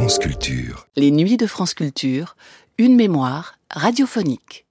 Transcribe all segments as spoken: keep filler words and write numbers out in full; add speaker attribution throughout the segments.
Speaker 1: France Culture.
Speaker 2: Les nuits de France Culture, une mémoire radiophonique.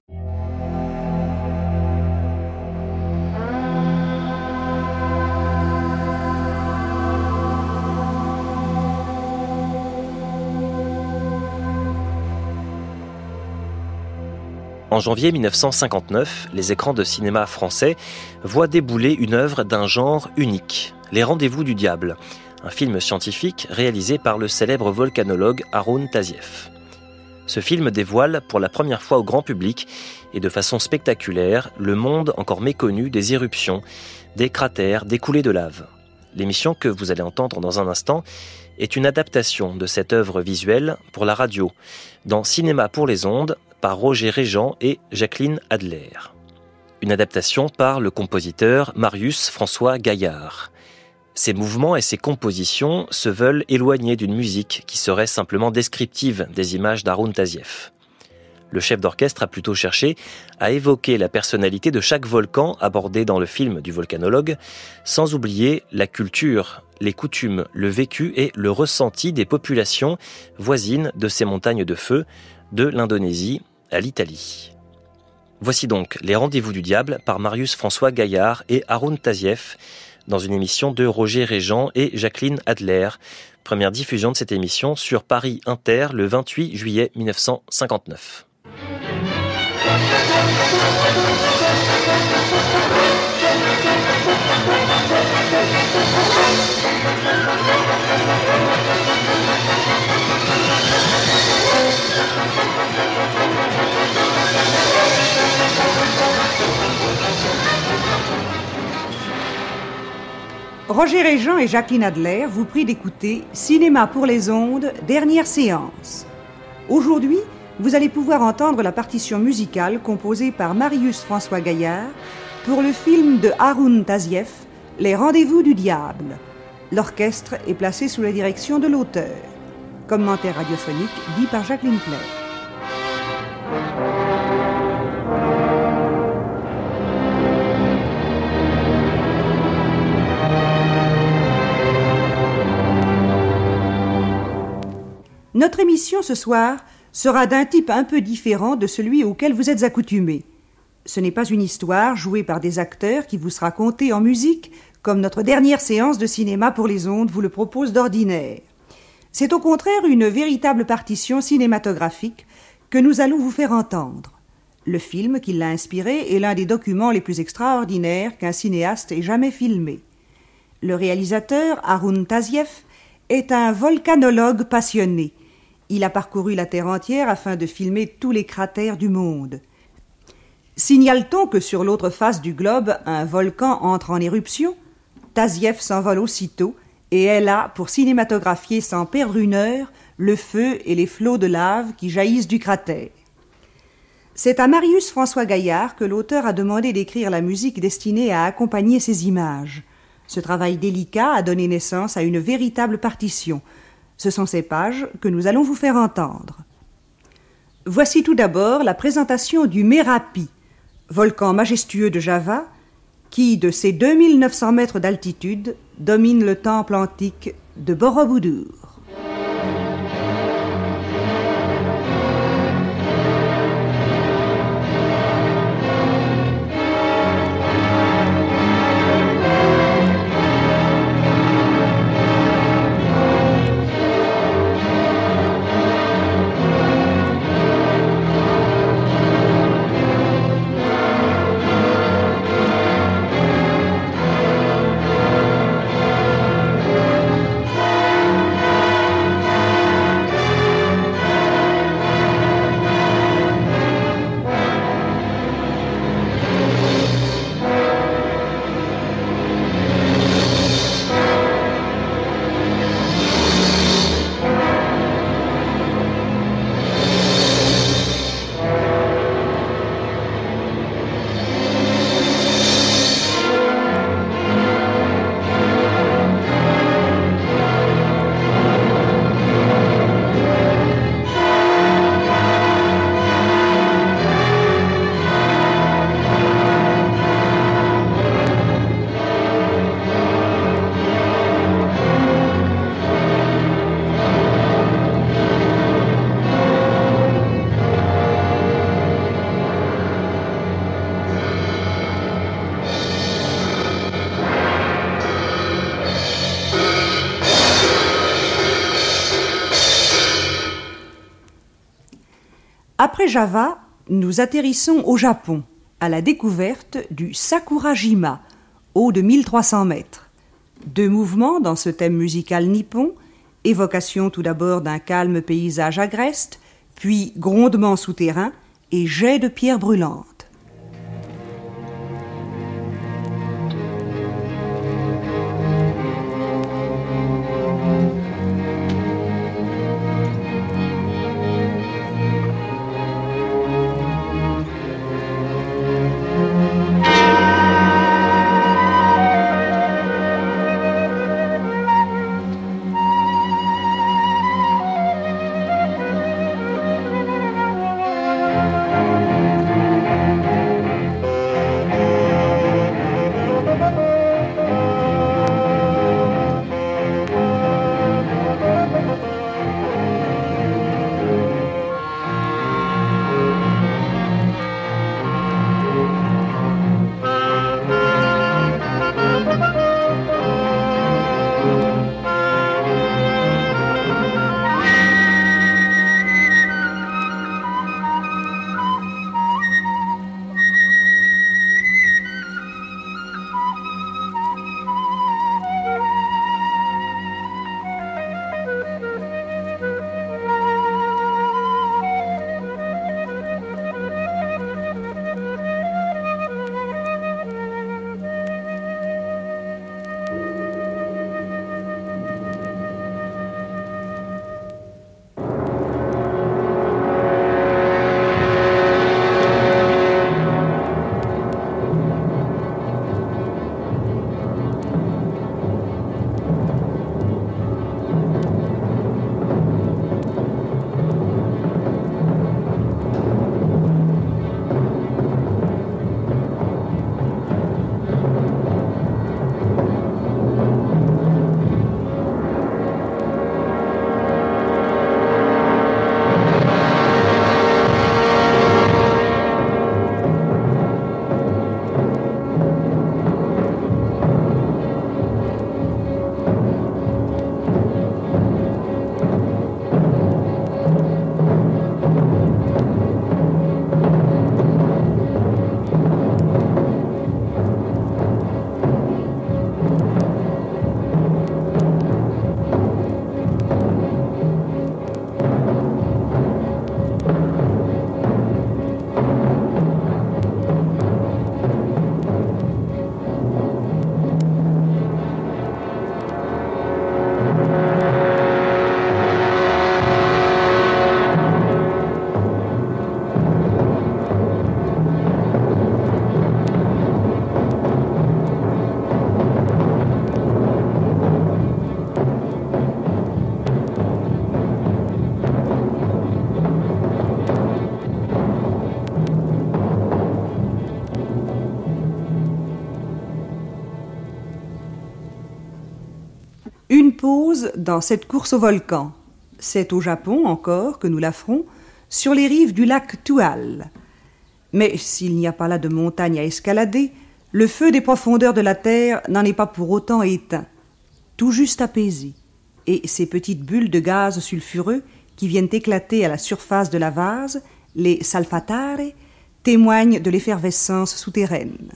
Speaker 3: En janvier mille neuf cent cinquante-neuf, les écrans de cinéma français voient débouler une œuvre d'un genre unique, Les Rendez-vous du Diable, un film scientifique réalisé par le célèbre volcanologue Haroun Tazieff. Ce film dévoile pour la première fois au grand public et de façon spectaculaire le monde encore méconnu des éruptions, des cratères, des coulées de lave. L'émission que vous allez entendre dans un instant est une adaptation de cette œuvre visuelle pour la radio, dans Cinéma pour les ondes, par Roger Régent et Jacqueline Adler. Une adaptation par le compositeur Marius François Gaillard. Ses mouvements et ses compositions se veulent éloignés d'une musique qui serait simplement descriptive des images d'Haroun Tazieff. Le chef d'orchestre a plutôt cherché à évoquer la personnalité de chaque volcan abordé dans le film du volcanologue, sans oublier la culture, les coutumes, le vécu et le ressenti des populations voisines de ces montagnes de feu, de l'Indonésie à l'Italie. Voici donc Les Rendez-vous du Diable par Marius François Gaillard et Haroun Tazieff, dans une émission de Roger Régent et Jacqueline Adler. Première diffusion de cette émission sur Paris Inter le vingt-huit juillet mille neuf cent cinquante-neuf.
Speaker 4: Roger Régent et Jacqueline Adler vous prient d'écouter Cinéma pour les ondes, dernière séance. Aujourd'hui, vous allez pouvoir entendre la partition musicale composée par Marius François Gaillard pour le film de Haroun Tazieff, Les Rendez-vous du Diable. L'orchestre est placé sous la direction de l'auteur. Commentaire radiophonique dit par Jacqueline Claire. Notre émission ce soir sera d'un type un peu différent de celui auquel vous êtes accoutumés. Ce n'est pas une histoire jouée par des acteurs qui vous sera contée en musique, comme notre dernière séance de cinéma pour les ondes vous le propose d'ordinaire. C'est au contraire une véritable partition cinématographique que nous allons vous faire entendre. Le film qui l'a inspiré est l'un des documents les plus extraordinaires qu'un cinéaste ait jamais filmé. Le réalisateur, Haroun Tazieff, est un volcanologue passionné. Il a parcouru la Terre entière afin de filmer tous les cratères du monde. Signale-t-on que sur l'autre face du globe, un volcan entre en éruption? Tazieff s'envole aussitôt et est là pour cinématographier sans perdre une heure le feu et les flots de lave qui jaillissent du cratère. C'est à Marius François Gaillard que l'auteur a demandé d'écrire la musique destinée à accompagner ces images. Ce travail délicat a donné naissance à une véritable partition. Ce sont ces pages que nous allons vous faire entendre. Voici tout d'abord la présentation du Merapi, volcan majestueux de Java, qui, de ses deux mille neuf cents mètres d'altitude, domine le temple antique de Borobudur. Après Java, nous atterrissons au Japon, à la découverte du Sakurajima, haut de mille trois cents mètres. Deux mouvements dans ce thème musical nippon, évocation tout d'abord d'un calme paysage agreste, puis grondement souterrain et jet de pierres brûlantes. Pause dans cette course au volcan. C'est au Japon encore que nous la ferons, sur les rives du lac Tual. Mais s'il n'y a pas là de montagne à escalader, le feu des profondeurs de la terre n'en est pas pour autant éteint, tout juste apaisé, et ces petites bulles de gaz sulfureux qui viennent éclater à la surface de la vase, les salfatare, témoignent de l'effervescence souterraine.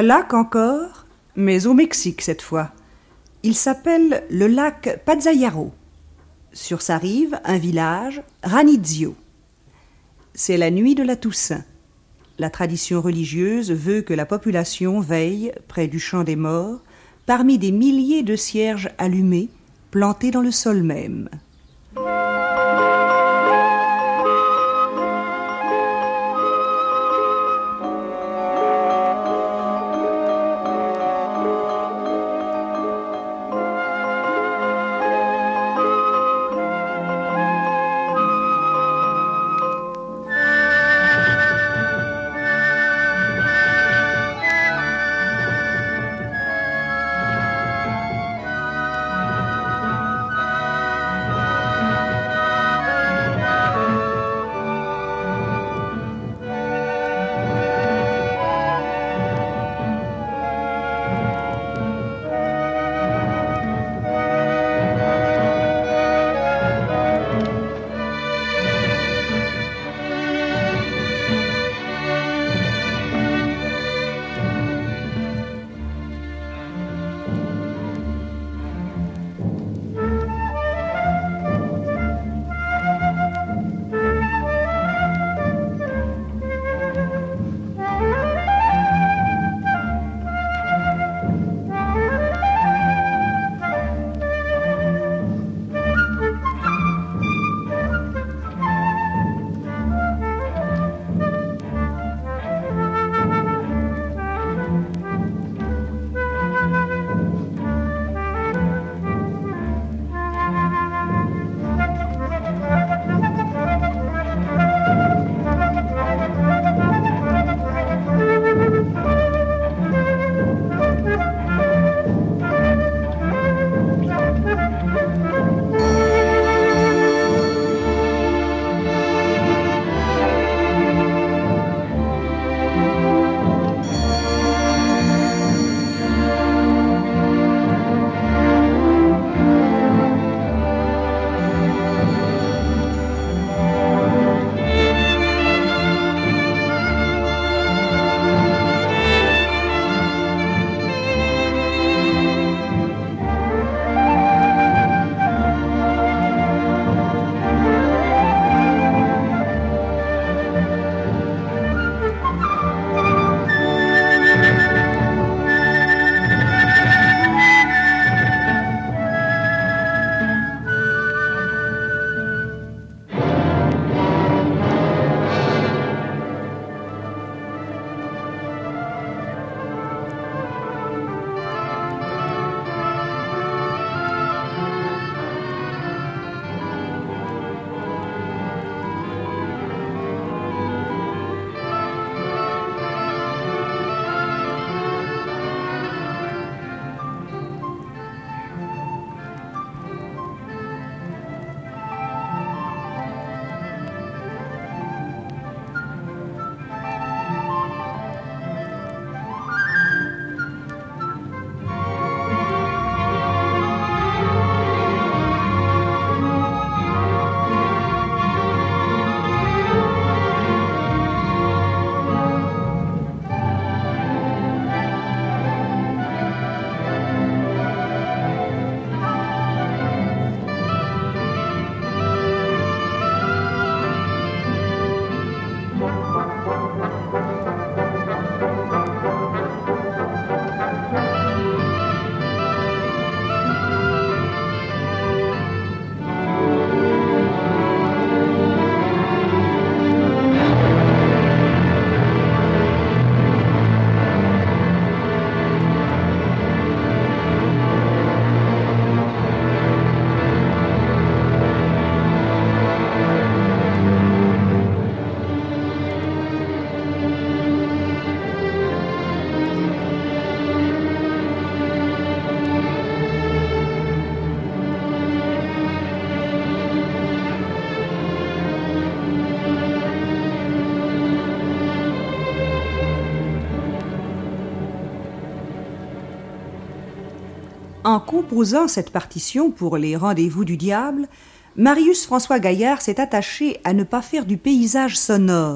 Speaker 4: lac encore, mais au Mexique cette fois. Il s'appelle le lac Pazayaro. Sur sa rive, un village, Ranizio. C'est la nuit de la Toussaint. La tradition religieuse veut que la population veille, près du champ des morts, parmi des milliers de cierges allumés, plantés dans le sol même. En composant cette partition pour les Rendez-vous du diable, Marius François Gaillard s'est attaché à ne pas faire du paysage sonore,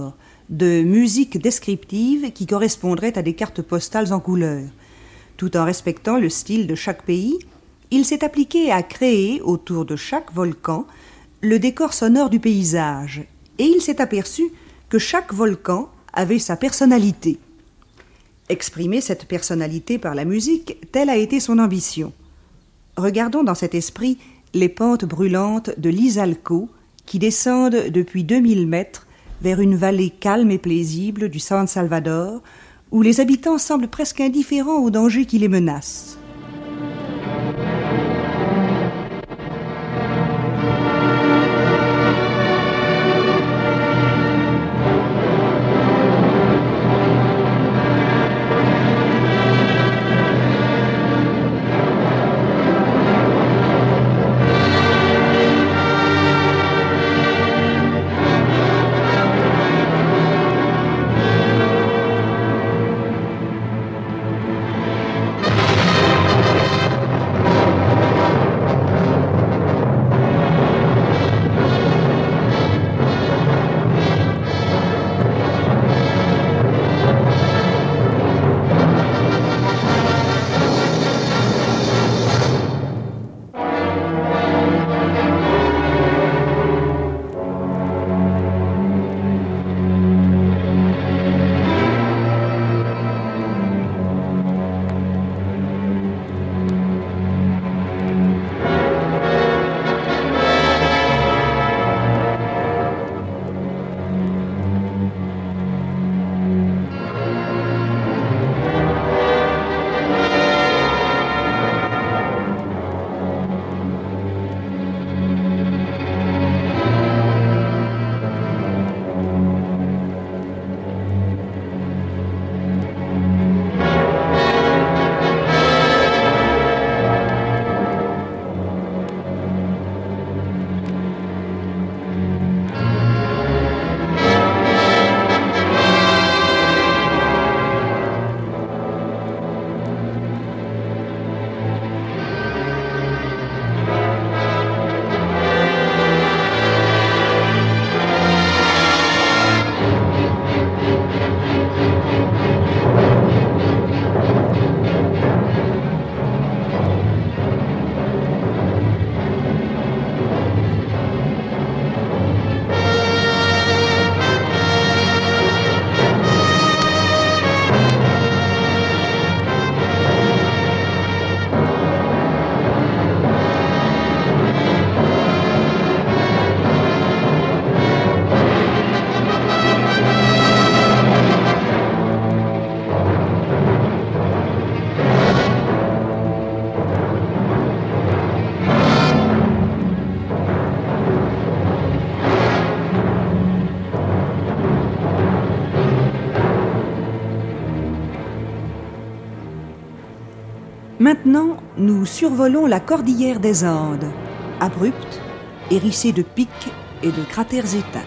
Speaker 4: de musique descriptive qui correspondrait à des cartes postales en couleur. Tout en respectant le style de chaque pays, il s'est appliqué à créer, autour de chaque volcan, le décor sonore du paysage, et il s'est aperçu que chaque volcan avait sa personnalité. Exprimer cette personnalité par la musique, telle a été son ambition. Regardons dans cet esprit les pentes brûlantes de l'Izalco qui descendent depuis deux mille mètres vers une vallée calme et paisible du San Salvador, où les habitants semblent presque indifférents aux dangers qui les menacent. Maintenant, nous survolons la cordillère des Andes, abrupte, hérissée de pics et de cratères éteints.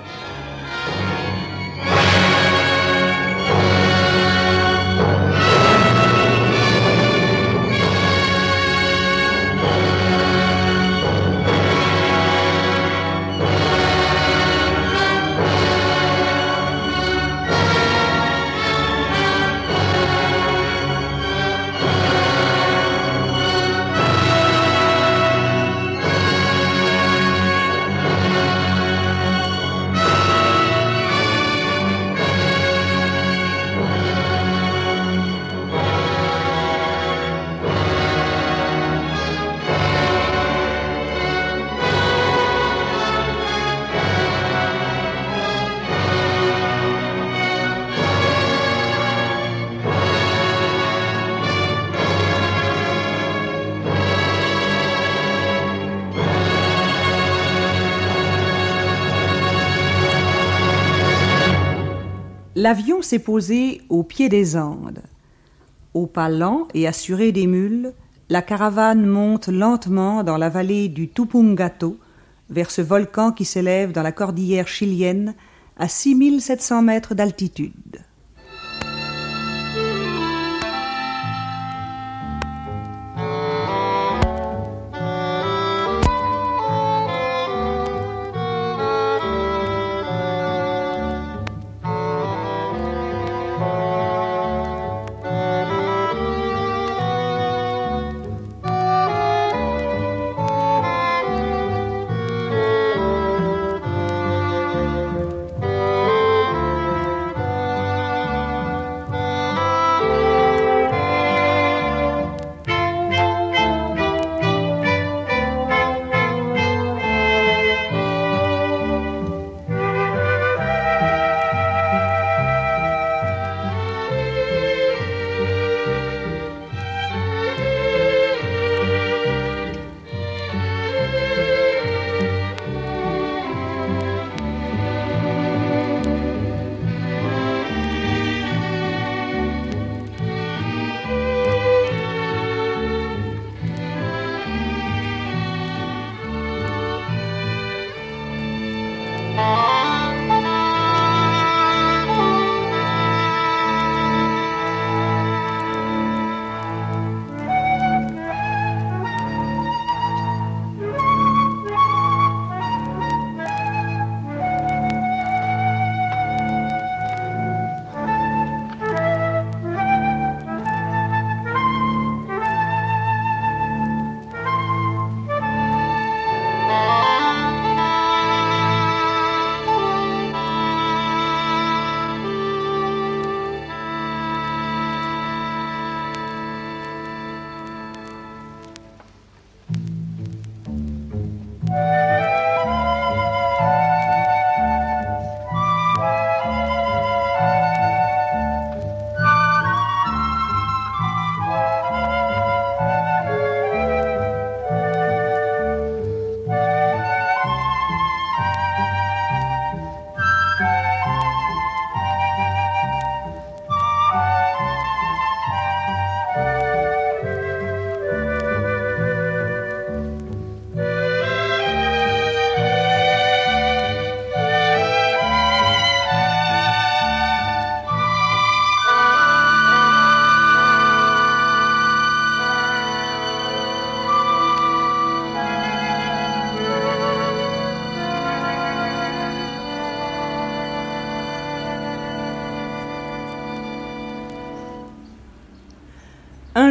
Speaker 4: L'avion s'est posé au pied des Andes. Au pas lent et assuré des mules, la caravane monte lentement dans la vallée du Tupungato, vers ce volcan qui s'élève dans la cordillère chilienne à six mille sept cents mètres d'altitude.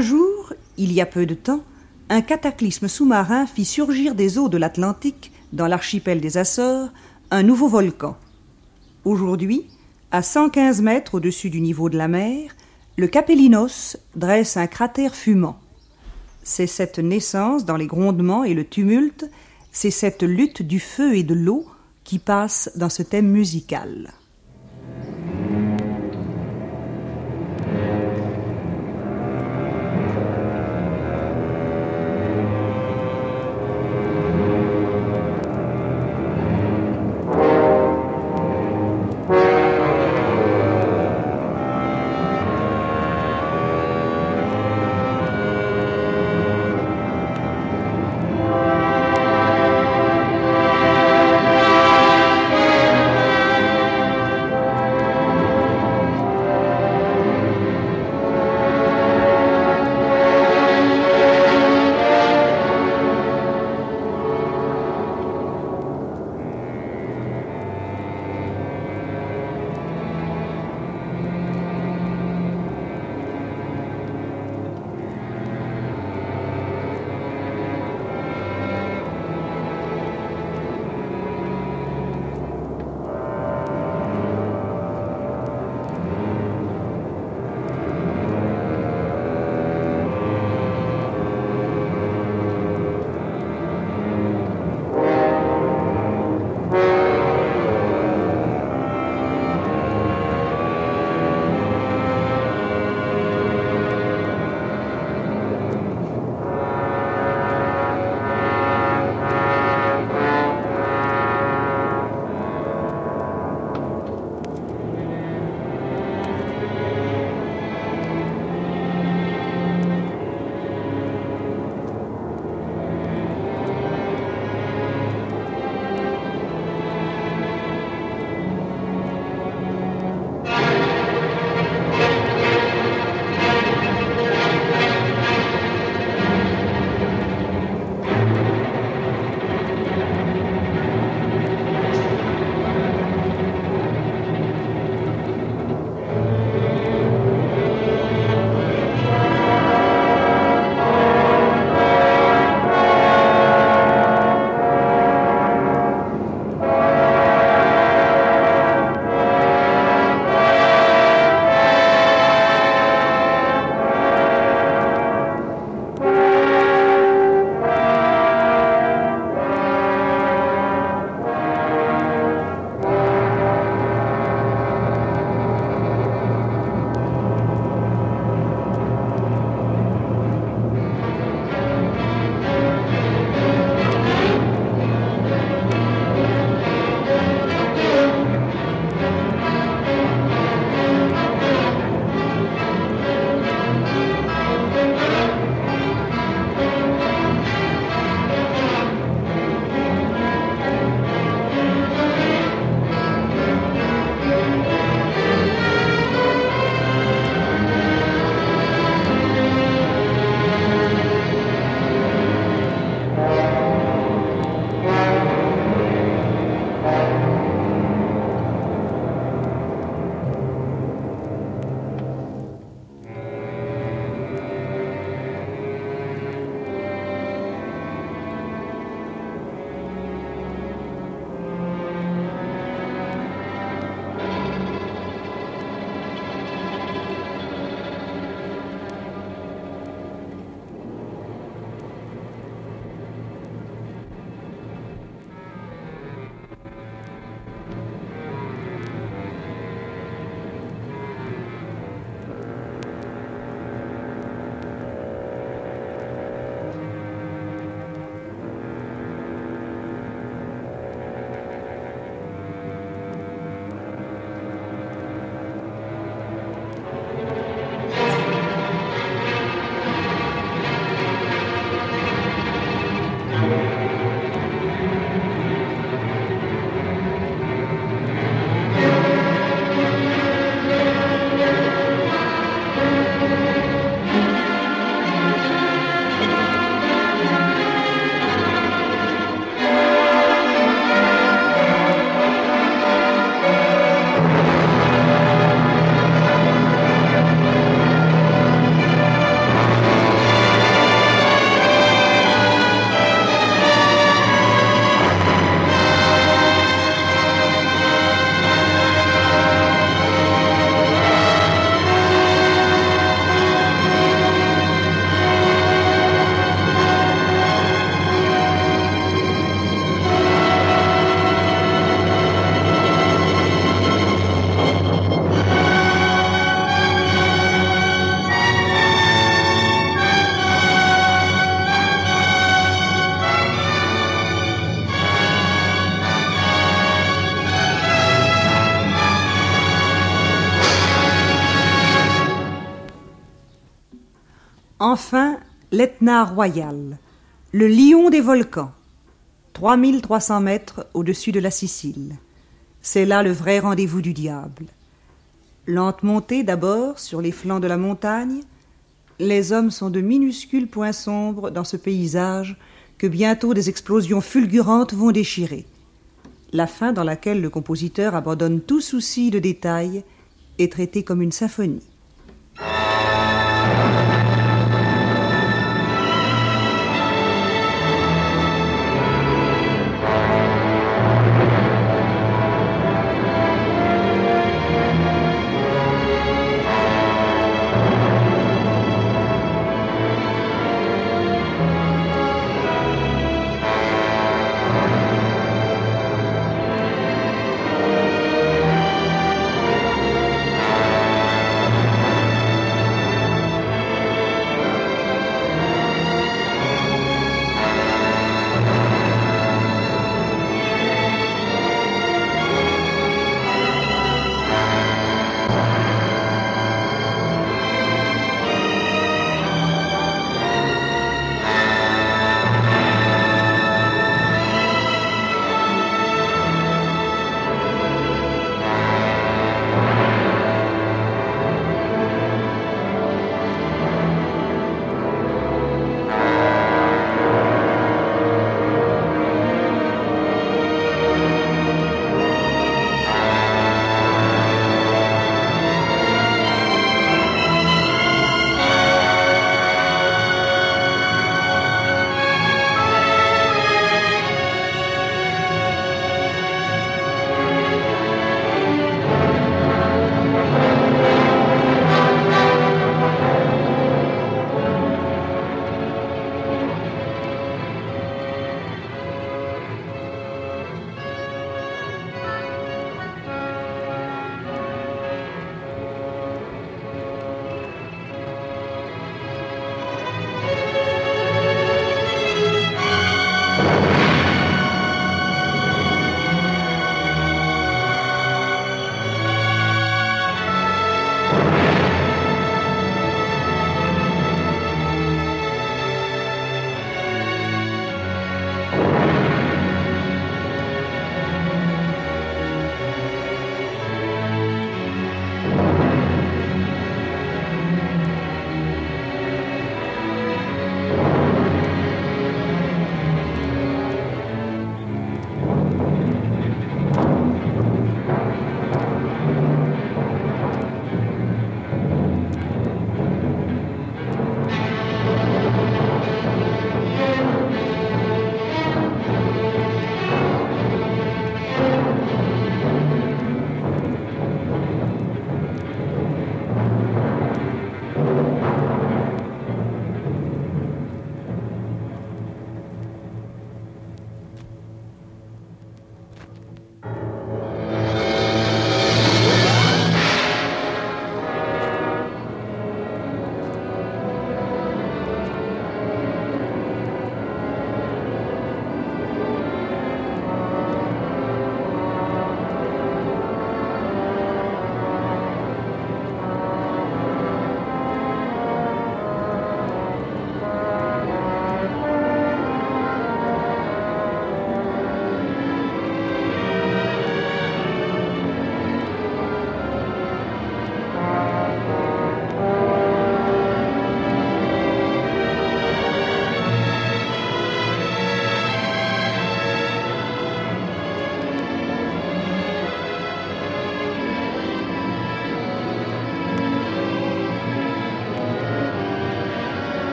Speaker 4: Un jour, il y a peu de temps, un cataclysme sous-marin fit surgir des eaux de l'Atlantique, dans l'archipel des Açores, un nouveau volcan. Aujourd'hui, à cent quinze mètres au-dessus du niveau de la mer, le Capelinos dresse un cratère fumant. C'est cette naissance dans les grondements et le tumulte, c'est cette lutte du feu et de l'eau qui passe dans ce thème musical. Enfin, l'Etna royal, le lion des volcans, trois mille trois cents mètres au-dessus de la Sicile. C'est là le vrai rendez-vous du diable. Lente montée d'abord sur les flancs de la montagne, les hommes sont de minuscules points sombres dans ce paysage que bientôt des explosions fulgurantes vont déchirer. La fin dans laquelle le compositeur abandonne tout souci de détail est traitée comme une symphonie.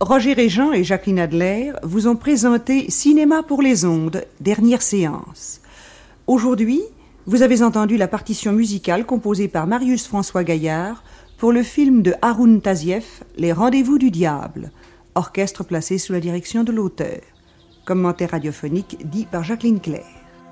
Speaker 4: Roger Régent et Jacqueline Adler vous ont présenté Cinéma pour les ondes, dernière séance. Aujourd'hui, vous avez entendu la partition musicale composée par Marius François Gaillard pour le film de Haroun Tazieff, Les Rendez-vous du Diable, orchestre placé sous la direction de l'auteur. Commentaire radiophonique dit par Jacqueline Claire.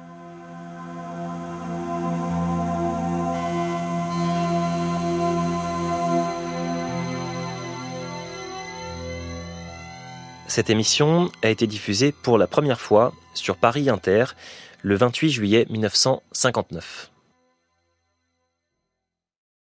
Speaker 3: Cette émission a été diffusée pour la première fois sur Paris Inter le vingt-huit juillet mille neuf cent cinquante-neuf.